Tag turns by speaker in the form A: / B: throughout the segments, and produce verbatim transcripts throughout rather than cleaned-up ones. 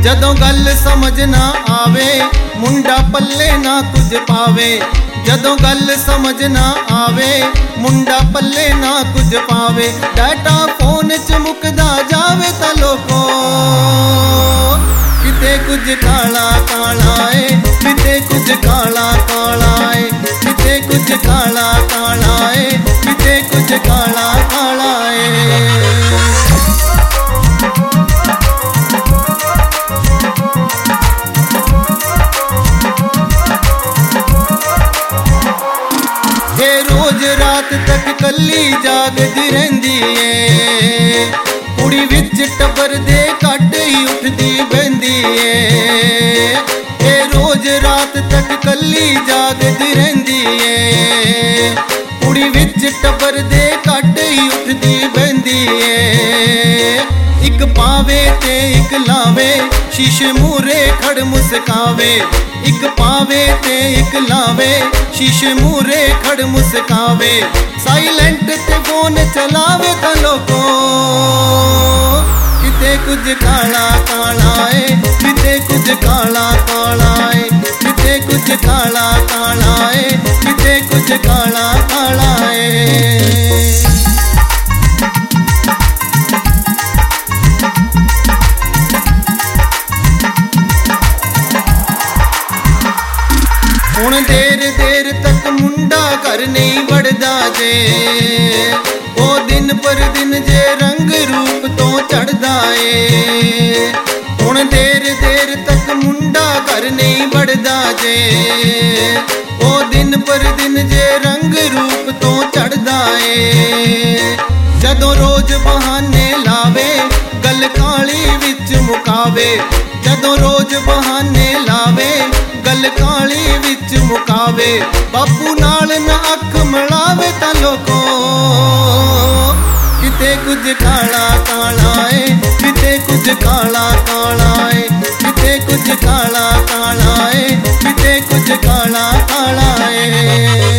A: जदों गल समझ ना आवे मुंडा पल्ले ना कुछ पावे। जदों गल समझ ना आवे मुंडा पल्ले ना कुछ पावे। डाटा फोन च मुकदा जावे तां लोको किते कुछ काला काला है, किते कुछ काला काला है, किते कुछ काला काला है, किते कुछ काला काला है। रोज रात तक कली जागदी रहिंदी है, कुड़ी विच टब्बर दे कट ही उठदी बहिंदी है। ये रोज रात तक कली जागदी रहिंदी है, कुड़ी विच टब्बर दे कट ही उठदी बहिंदी है। इक पावे ते इक लावे शीशे मूरे खड़ मुस्कावे। इक पावे ते इक लावे शीशे मूरे खड़ मुस्कावे। साइलेंट ते फोन चलावे तां लोको किते कुछ काला काला है, किते कुछ काला काला है, किते कुछ काला काला है, किते कुछ काला काला है। हुण देर देर तक मुंडा घर नहीं बढ़दा जे, ओ दिन पर दिन जे रंग रूप तो चढ़दा ए। हुण देर देर तक मुंडा घर नहीं बढ़दा जे, ओ दिन पर दिन जे रंग रूप तो चढ़दा ए। जदों रोज बहाने लावे गल काली विच मुकावे। जदों रोज बहाने लावे गल काली विच मुकावे। बापू नाल न अख मिलावे तां लोको किते कुछ काला काला है, किते कुछ काला काला है, किते कुछ काला काला है, किते कुछ काला काला है।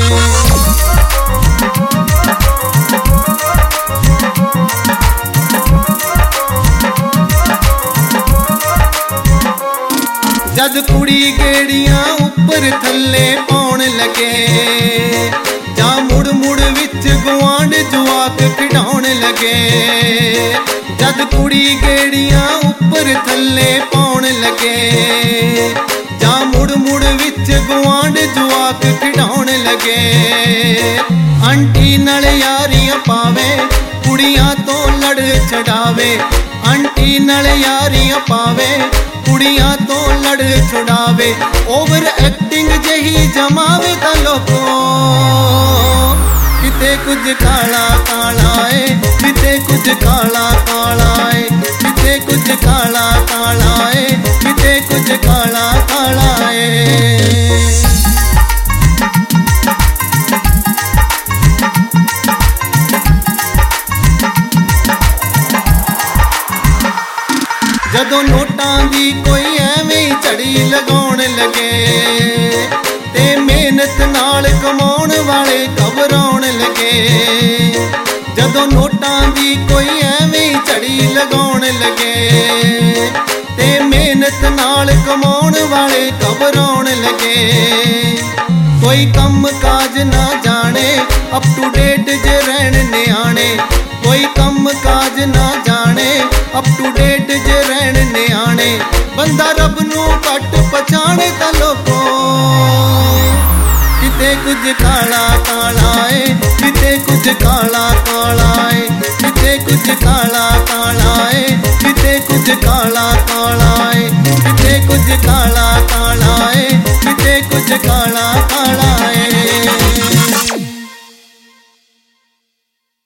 A: जद कुड़ी गेड़ियां उपर थल्ले पाउण लगे, जा मुड़ मुड़ विच गुआंढ जवाक खिडाउण लगे। जद कुड़ी गेड़ियां उपर थल्ले पाउण लगे, जा मुड़ मुड़ विच गुआंढ जवाक खिडाउण लगे। आंटी नाल यारियां पावे कुड़ियां तो लड़ छड़ावे। आंटी नाल यारियां पावे कुड़ियां तो लड़ छुड़ावे। ओवर एक्टिंग जही जमावे तां लोको किते कुछ काला काला है, किते कुछ काला काला है, किते कुछ काला काला है, किते कुछ काला काला है। जदों नोटां दी कोई एवें झड़ी लगाउण लगे ते मेहनत नाल कमाउण वाले घबराउण लगे। जदों नोटां दी कोई एवें झड़ी लगाउण लगे ते मेहनत नाल कमाउण वाले घबराउण लगे। कोई कम काज ना जाने अप टू डेट जे रहण नियाणे। कोई कम काज ना जाने अप टू डेट जे रहण नियाणे। बंदा रब नूं घट पछाणे तां लोको किते कुछ काला काला है, किते कुछ काला काला है, किते कुछ काला काला है, किते कुछ काला काला है, किते कुछ काला काला है, किते कुछ काला काला है।